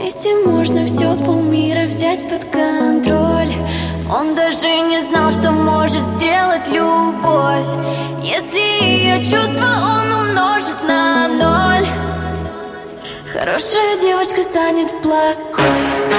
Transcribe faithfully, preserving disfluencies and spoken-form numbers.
Вместе можно все, полмира взять под контроль. Он даже не знал, что может сделать любовь, если ее чувства он умножит на ноль. Хорошая девочка станет плохой.